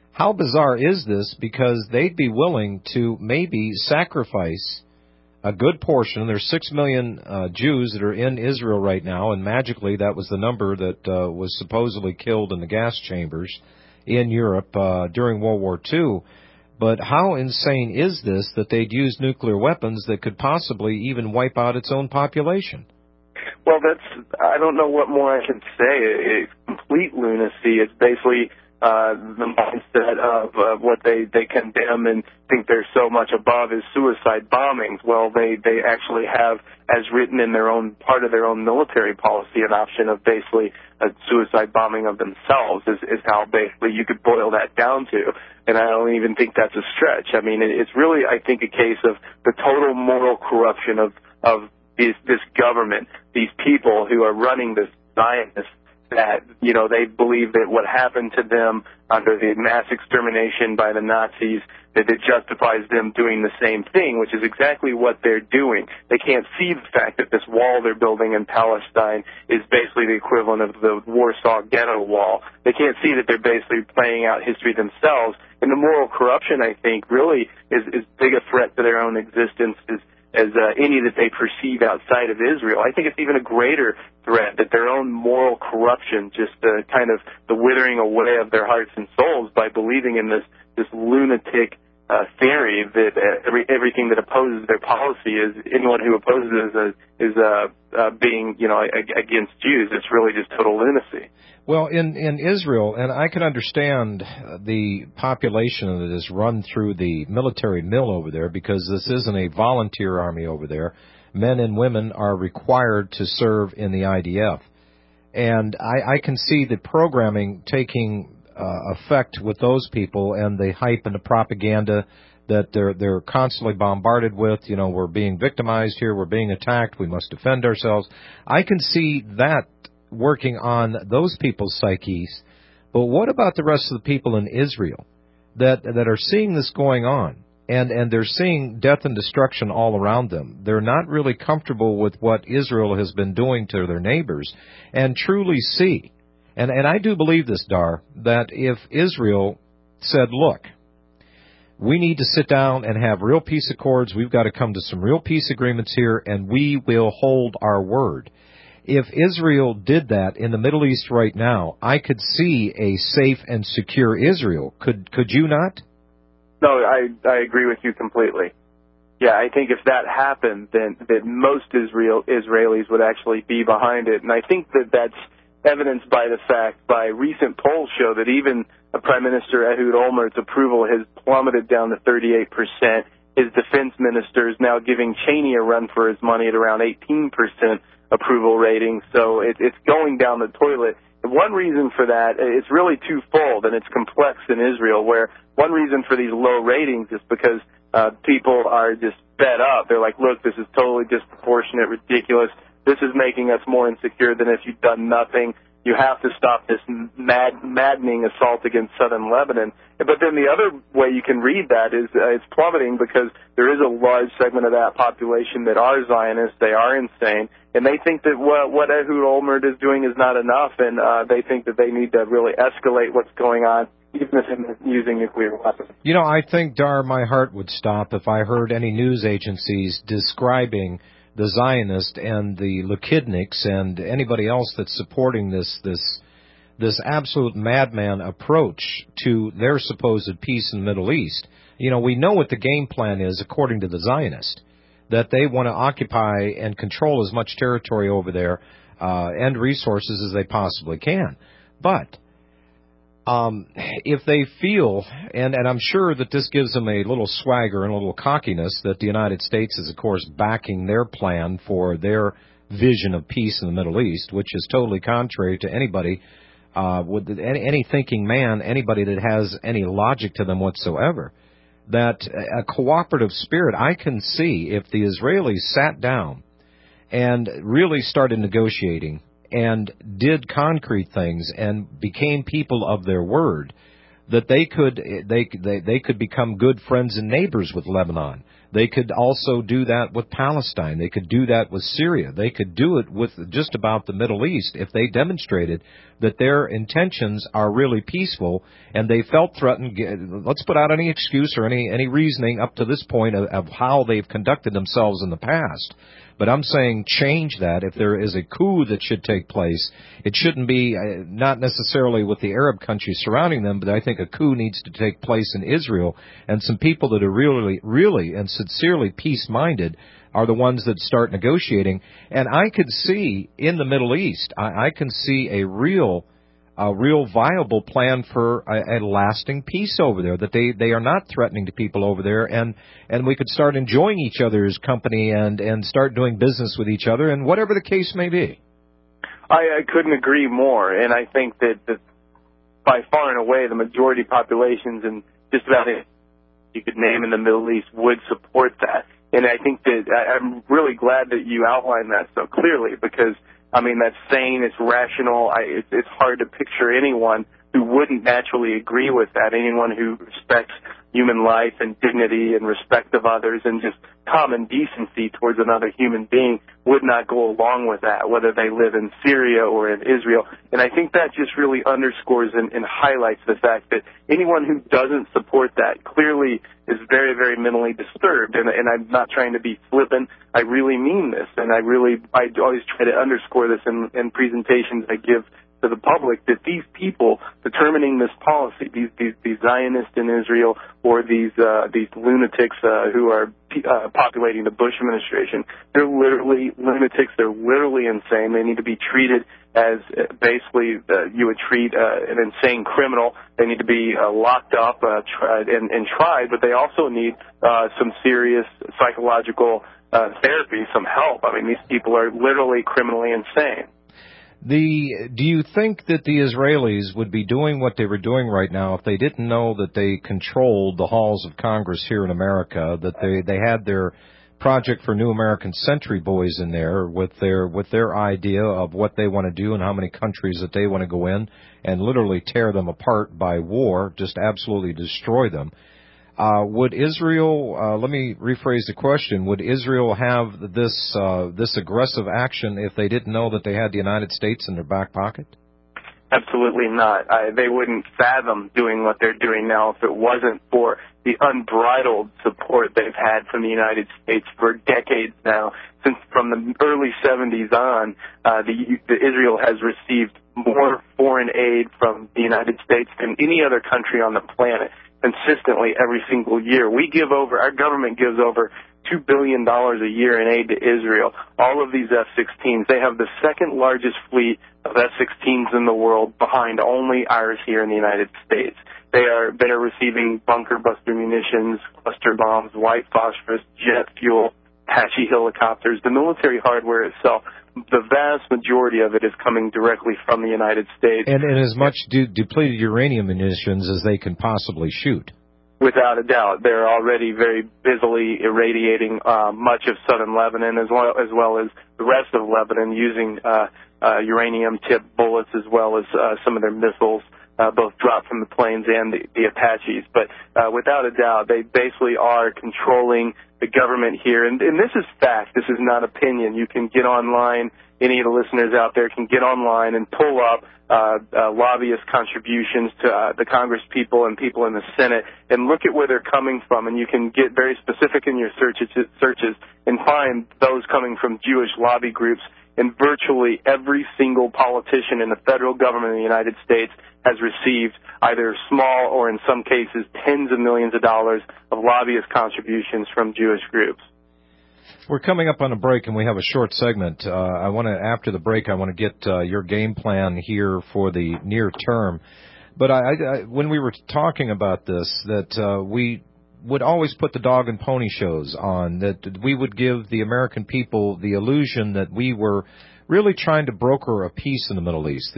How bizarre is this? Because they'd be willing to maybe sacrifice a good portion. There's 6 million Jews that are in Israel right now, and magically that was the number that was supposedly killed in the gas chambers in Europe during World War II. But how insane is this that they'd use nuclear weapons that could possibly even wipe out its own population? Well, I don't know what more I can say. It's complete lunacy. It's basically the mindset of what they condemn and think they're so much above is suicide bombings. Well, they actually have, as written in their own part of their own military policy, an option of basically a suicide bombing of themselves is how basically you could boil that down to. And I don't even think that's a stretch. I mean, it's really, I think, a case of the total moral corruption of this government, these people who are running this Zionist, that, you know, they believe that what happened to them under the mass extermination by the Nazis, that it justifies them doing the same thing, which is exactly what they're doing. They can't see the fact that this wall they're building in Palestine is basically the equivalent of the Warsaw Ghetto Wall. They can't see that they're basically playing out history themselves. And the moral corruption, I think, really is big a threat to their own existence as any that they perceive outside of Israel. I think it's even a greater threat that their own moral corruption, just kind of the withering away of their hearts and souls by believing in this lunatic theory that everything that opposes their policy is, anyone who opposes it is being, you know, against Jews. It's really just total lunacy. Well, in Israel, and I can understand the population that is run through the military mill over there, because this isn't a volunteer army over there. Men and women are required to serve in the IDF. And I can see the programming taking effect with those people, and the hype and the propaganda that they're constantly bombarded with. You know, we're being victimized here, we're being attacked, we must defend ourselves. I can see that working on those people's psyches. But what about the rest of the people in Israel that are seeing this going on, and they're seeing death and destruction all around them? They're not really comfortable with what Israel has been doing to their neighbors, and truly see, and I do believe this, Dar, that if Israel said, look, we need to sit down and have real peace accords, we've got to come to some real peace agreements here, and we will hold our word. If Israel did that in the Middle East right now, I could see a safe and secure Israel. Could you not? No, I agree with you completely. Yeah, I think if that happened, then that most Israelis would actually be behind it. And I think that's evidenced by the fact, by recent polls show that even Prime Minister Ehud Olmert's approval has plummeted down to 38%. His defense minister is now giving Cheney a run for his money at around 18% approval rating. So it's going down the toilet. And one reason for that, it's really twofold, and it's complex in Israel, where one reason for these low ratings is because people are just fed up. They're like, look, this is totally disproportionate, ridiculous. This is making us more insecure than if you'd done nothing. You have to stop this maddening assault against southern Lebanon. But then the other way you can read that is it's plummeting because there is a large segment of that population that are Zionists. They are insane. And they think that what Ehud Olmert is doing is not enough, and they think that they need to really escalate what's going on, even if they're using nuclear weapons. You know, I think, Dar, my heart would stop if I heard any news agencies describing the Zionists and the Lakidniks and anybody else that's supporting this absolute madman approach to their supposed peace in the Middle East. You know, we know what the game plan is, according to the Zionists, that they want to occupy and control as much territory over there and resources as they possibly can. But if they feel, and I'm sure that this gives them a little swagger and a little cockiness, that the United States is, of course, backing their plan for their vision of peace in the Middle East, which is totally contrary to anybody, with any thinking man, anybody that has any logic to them whatsoever. That a cooperative spirit, I can see if the Israelis sat down and really started negotiating and did concrete things and became people of their word, that they could become good friends and neighbors with Lebanon. They could also do that with Palestine. They could do that with Syria. They could do it with just about the Middle East if they demonstrated that their intentions are really peaceful, and they felt threatened. Let's put out any excuse or any reasoning up to this point of how they've conducted themselves in the past. But I'm saying change that. If there is a coup that should take place, it shouldn't be not necessarily with the Arab countries surrounding them, but I think a coup needs to take place in Israel, and some people that are really and sincerely peace-minded are the ones that start negotiating. And I could see in the Middle East, I can see a real viable plan for a lasting peace over there, that they are not threatening to people over there, and we could start enjoying each other's company and start doing business with each other, and whatever the case may be. I couldn't agree more, and I think that by far and away the majority populations and just about it you could name in the Middle East would support that. And I think that I'm really glad that you outlined that so clearly, because, I mean, that's sane, it's rational. It's hard to picture anyone who wouldn't naturally agree with that, anyone who respects human life and dignity and respect of others and just common decency towards another human being would not go along with that, whether they live in Syria or in Israel. And I think that just really underscores and highlights the fact that anyone who doesn't support that clearly is very, very mentally disturbed. And I'm not trying to be flippant. I really mean this. And I always try to underscore this in presentations I give to the public, that these people determining this policy, these Zionists in Israel or these lunatics who are populating the Bush administration, they're literally lunatics. They're literally insane. They need to be treated as basically you would treat an insane criminal. They need to be locked up and tried, but they also need some serious psychological therapy, some help. I mean, these people are literally criminally insane. Do you think that the Israelis would be doing what they were doing right now if they didn't know that they controlled the halls of Congress here in America, that they had their Project for New American Century boys in there with their idea of what they want to do and how many countries that they want to go in and literally tear them apart by war, just absolutely destroy them? Would Israel, let me rephrase the question, would Israel have this aggressive action if they didn't know that they had the United States in their back pocket? Absolutely not. They wouldn't fathom doing what they're doing now if it wasn't for the unbridled support they've had from the United States for decades now. Since from the early 70s on, Israel has received more foreign aid from the United States than any other country on the planet. Consistently every single year. Our government gives over $2 billion a year in aid to Israel. All of these F-16s, they have the second largest fleet of F-16s in the world, behind only ours here in the United States. They are receiving bunker buster munitions, cluster bombs, white phosphorus, jet fuel, Apache helicopters. The military hardware itself, the vast majority of it is coming directly from the United States. And as much depleted uranium munitions as they can possibly shoot. Without a doubt. They're already very busily irradiating much of southern Lebanon as well as the rest of Lebanon using uranium-tipped bullets as well as some of their missiles, both dropped from the planes and the Apaches. But without a doubt, they basically are controlling the government here. And this is fact. This is not opinion. You can get online. Any of the listeners out there can get online and pull up lobbyist contributions to the Congress people and people in the Senate and look at where they're coming from. And you can get very specific in your searches and find those coming from Jewish lobby groups. And virtually every single politician in the federal government in the United States has received either small or in some cases tens of millions of dollars of lobbyist contributions from Jewish groups. We're coming up on a break, and we have a short segment. After the break, I want to get your game plan here for the near term. But when we were talking about this, that we would always put the dog and pony shows on, that we would give the American people the illusion that we were really trying to broker a peace in the Middle East,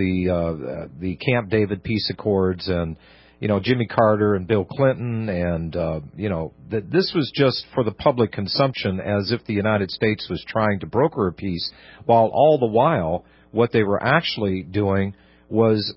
the Camp David peace accords, and Jimmy Carter and Bill Clinton, and that this was just for the public consumption, as if the United States was trying to broker a peace, while all the while what they were actually doing was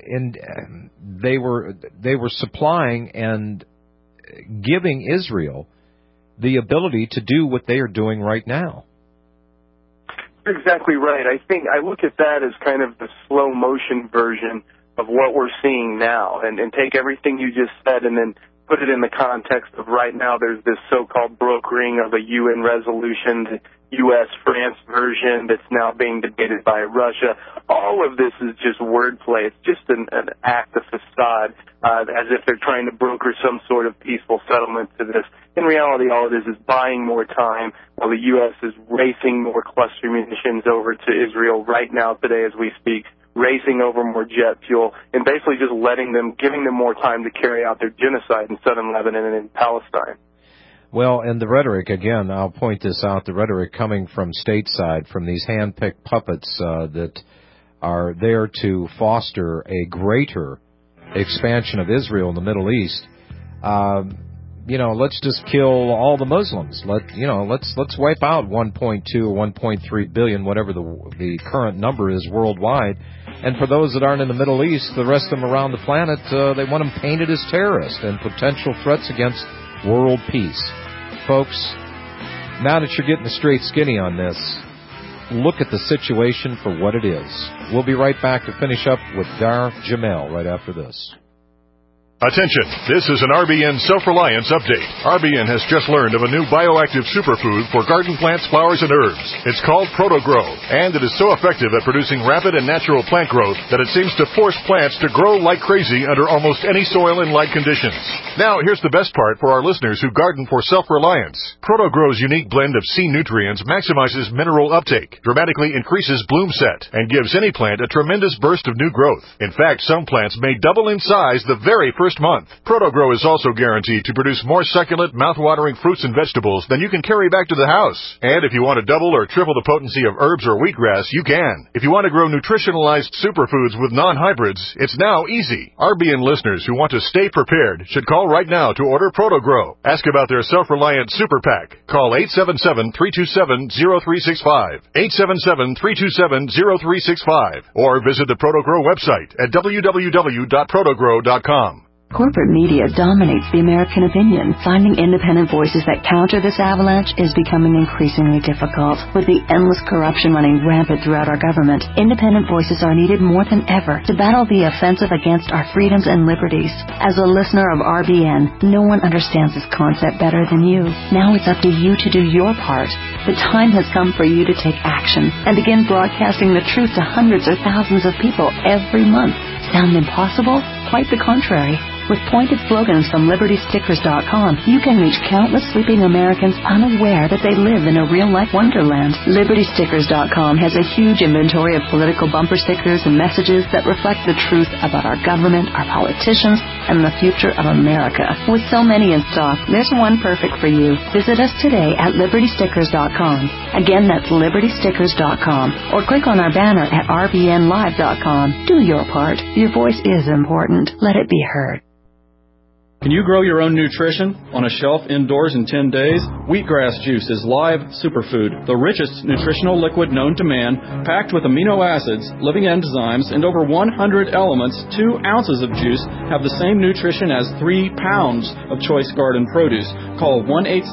they were supplying and giving Israel the ability to do what they are doing right now. You're exactly right. I think I look at that as kind of the slow motion version of what we're seeing now, and take everything you just said and then put it in the context of right now there's this so-called brokering of a UN resolution, the U.S.-France version that's now being debated by Russia. All of this is just wordplay. It's just an act of facade, as if they're trying to broker some sort of peaceful settlement to this. In reality, all it is buying more time while the U.S. is racing more cluster munitions over to Israel right now, today as we speak, racing over more jet fuel, and basically just giving them more time to carry out their genocide in southern Lebanon and in Palestine. Well, and the rhetoric, again, I'll point this out, the rhetoric coming from stateside, from these hand-picked puppets that are there to foster a greater expansion of Israel in the Middle East. Let's just kill all the Muslims. Let's wipe out 1.2 or 1.3 billion, whatever the current number is worldwide. And for those that aren't in the Middle East, the rest of them around the planet, they want them painted as terrorists and potential threats against world peace. Folks, now that you're getting the straight skinny on this, look at the situation for what it is. We'll be right back to finish up with Dar Jamail right after this. Attention, this is an RBN Self-Reliance Update. RBN has just learned of a new bioactive superfood for garden plants, flowers, and herbs. It's called ProtoGrow, and it is so effective at producing rapid and natural plant growth that it seems to force plants to grow like crazy under almost any soil and light conditions. Now, here's the best part for our listeners who garden for self-reliance. ProtoGrow's unique blend of C nutrients maximizes mineral uptake, dramatically increases bloom set, and gives any plant a tremendous burst of new growth. In fact, some plants may double in size the very first month. ProtoGrow is also guaranteed to produce more succulent, mouth-watering fruits and vegetables than you can carry back to the house. And if you want to double or triple the potency of herbs or wheatgrass, you can. If you want to grow nutritionalized superfoods with non-hybrids, it's now easy. RBN listeners who want to stay prepared should call right now to order ProtoGrow. Ask about their self-reliant super pack. Call 877-327-0365, 877-327-0365, or visit the ProtoGrow website at www.protogrow.com. Corporate media dominates the American opinion. Finding independent voices that counter this avalanche is becoming increasingly difficult. With the endless corruption running rampant throughout our government, independent voices are needed more than ever to battle the offensive against our freedoms and liberties. As a listener of RBN, no one understands this concept better than you. Now it's up to you to do your part. The time has come for you to take action and begin broadcasting the truth to hundreds or thousands of people every month. Sound impossible? Quite the contrary. With pointed slogans from LibertyStickers.com, you can reach countless sleeping Americans unaware that they live in a real-life wonderland. LibertyStickers.com has a huge inventory of political bumper stickers and messages that reflect the truth about our government, our politicians, and the future of America. With so many in stock, there's one perfect for you. Visit us today at LibertyStickers.com. Again, that's LibertyStickers.com. Or click on our banner at RBNLive.com. Do your part. Your voice is important. Let it be heard. Can you grow your own nutrition on a shelf indoors in 10 days? Wheatgrass juice is live superfood, the richest nutritional liquid known to man, packed with amino acids, living enzymes, and over 100 elements. 2 ounces of juice have the same nutrition as 3 pounds of choice garden produce. Call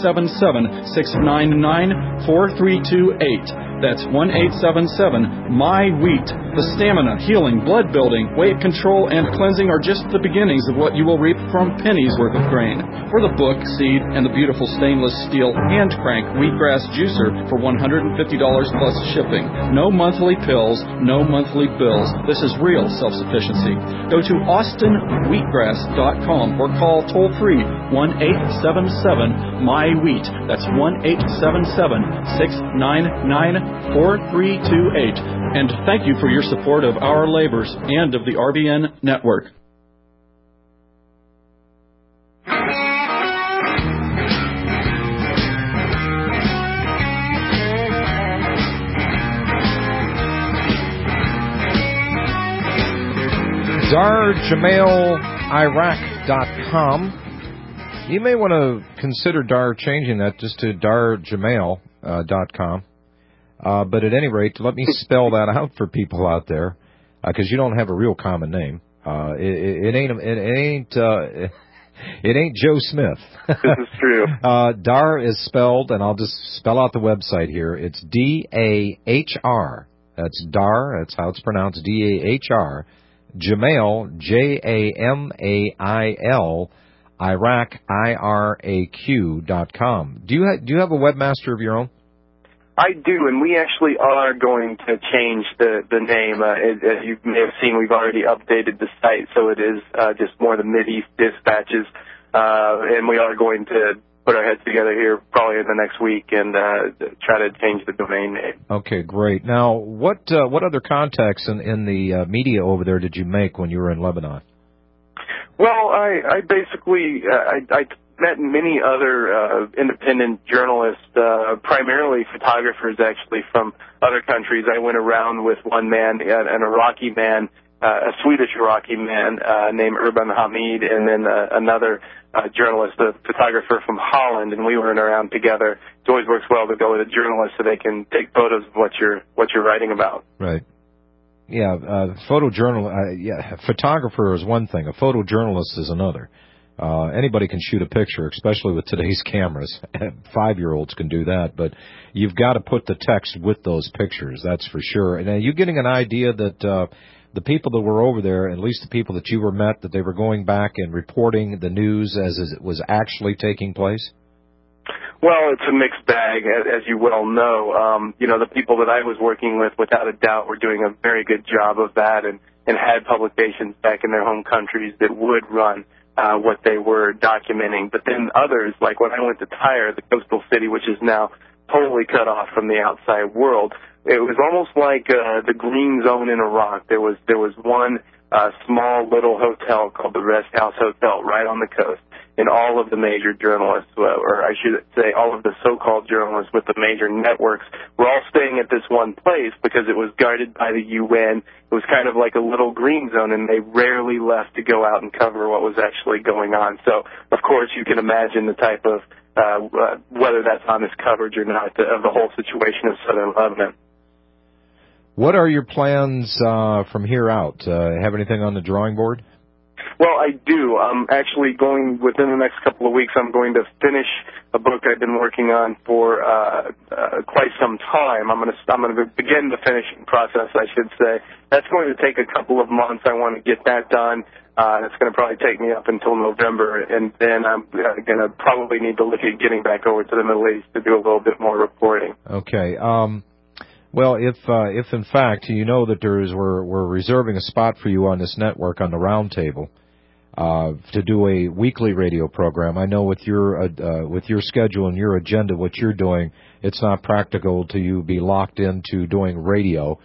1-877-699-4328. That's 1-877-MY-WHEAT. The stamina, healing, blood building, weight control, and cleansing are just the beginnings of what you will reap from pennies worth of grain. For the book, seed, and the beautiful stainless steel hand crank wheatgrass juicer for $150 plus shipping. No monthly pills, no monthly bills. This is real self-sufficiency. Go to AustinWheatgrass.com or call toll-free 1-877-MY-WHEAT. That's 1-877-699-4328. And thank you for your support of our labors and of the RBN network. DarJamailIraq.com. You may want to consider Dar changing that just to DarJamail.com. But at any rate, let me spell that out for people out there, because you don't have a real common name. It ain't It ain't Joe Smith. This is true. Dar is spelled, and I'll just spell out the website here. It's D-A-H-R. That's Dar. That's how it's pronounced, D-A-H-R. Jamail, J-A-M-A-I-L, Iraq, IRAQ.com. Do you have a webmaster of your own? I do, and we actually are going to change the name. As you may have seen, we've already updated the site, so it is just more the Mideast Dispatches, and we are going to put our heads together here probably in the next week and try to change the domain name. Okay, great. Now, what other contacts in the media over there did you make when you were in Lebanon? Well, I basically I met many other independent journalists, primarily photographers actually from other countries. I went around with one man, an Iraqi man, a Swedish Iraqi man named Urban Hamid, and then another journalist, a photographer from Holland, and we went around together. It always works well to go with a journalist so they can take photos of what you're writing about. Right. Yeah, photographer is one thing. A photojournalist is another. Anybody can shoot a picture, especially with today's cameras. 5-year-olds can do that, but you've got to put the text with those pictures, that's for sure. And are you getting an idea that the people that were over there, at least the people that you were met, that they were going back and reporting the news as it was actually taking place? Well, it's a mixed bag, as you well know. The people that I was working with, without a doubt, were doing a very good job of that and had publications back in their home countries that would run what they were documenting. But then others, like when I went to Tyre, the coastal city, which is now totally cut off from the outside world, it was almost like the green zone in Iraq. There was one small little hotel called the Rest House Hotel right on the coast. And all of the major journalists, or I should say all of the so-called journalists with the major networks, were all staying at this one place because it was guarded by the UN. It was kind of like a little green zone, and they rarely left to go out and cover what was actually going on. So, of course, you can imagine the type of, whether that's honest coverage or not, of the whole situation of southern Lebanon. What are your plans from here out? Have anything on the drawing board? Well, I do. I'm actually going, within the next couple of weeks, I'm going to finish a book I've been working on for quite some time. I'm going to begin the finishing process, I should say. That's going to take a couple of months. I want to get that done. It's going to probably take me up until November, and then I'm going to probably need to look at getting back over to the Middle East to do a little bit more reporting. Okay. Well, if in fact you know that we're reserving a spot for you on this network on the round table to do a weekly radio program. I know with your schedule and your agenda, what you're doing, it's not practical to you be locked into doing radio,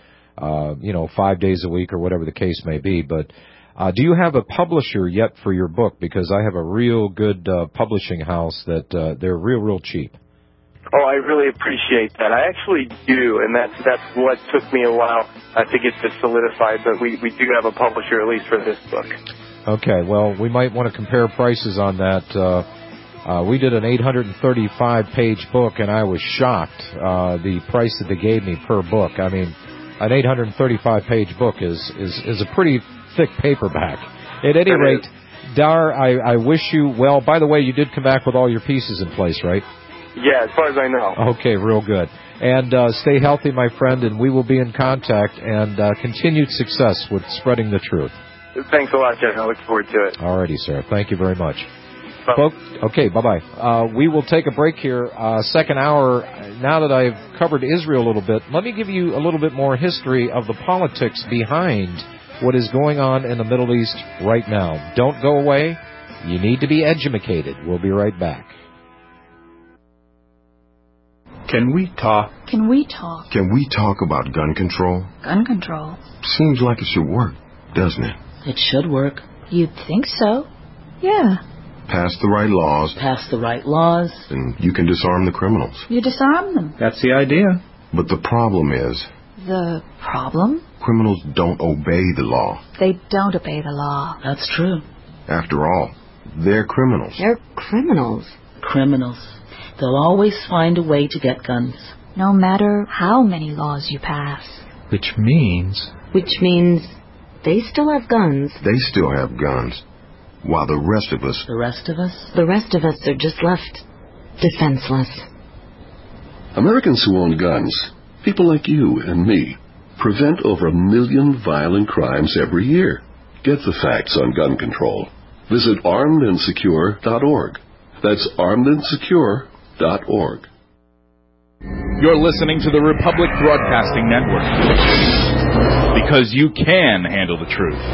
5 days a week or whatever the case may be. But do you have a publisher yet for your book? Because I have a real good publishing house that they're real cheap. Oh, I really appreciate that. I actually do, and that's what took me a while to get this solidified, but we do have a publisher, at least for this book. Okay, well, we might want to compare prices on that. We did an 835-page book, and I was shocked, the price that they gave me per book. I mean, an 835-page book is a pretty thick paperback. At any rate, Dar, I wish you well. By the way, you did come back with all your pieces in place, right? Yeah, as far as I know. Okay, real good. And stay healthy, my friend, and we will be in contact, and continued success with spreading the truth. Thanks a lot, Jeff. I look forward to it. All righty, sir. Thank you very much. Bye. Okay, bye-bye. We will take a break here. Second hour, now that I've covered Israel a little bit, let me give you a little bit more history of the politics behind what is going on in the Middle East right now. Don't go away. You need to be educated. We'll be right back. Can we talk? Can we talk? Can we talk about gun control? Gun control? Seems like it should work, doesn't it? It should work. You'd think so. Yeah. Pass the right laws. Pass the right laws. And you can disarm the criminals. You disarm them. That's the idea. But the problem is... The problem? Criminals don't obey the law. They don't obey the law. That's true. After all, they're criminals. They're criminals. Criminals. They'll always find a way to get guns. No matter how many laws you pass. Which means they still have guns. They still have guns. while the rest of us... The rest of us? The rest of us are just left defenseless. Americans who own guns, people like you and me, prevent over 1 million violent crimes every year. Get the facts on gun control. Visit armedandsecure.org. That's armedandsecure.org. You're listening to the Republic Broadcasting Network. Because you can handle the truth.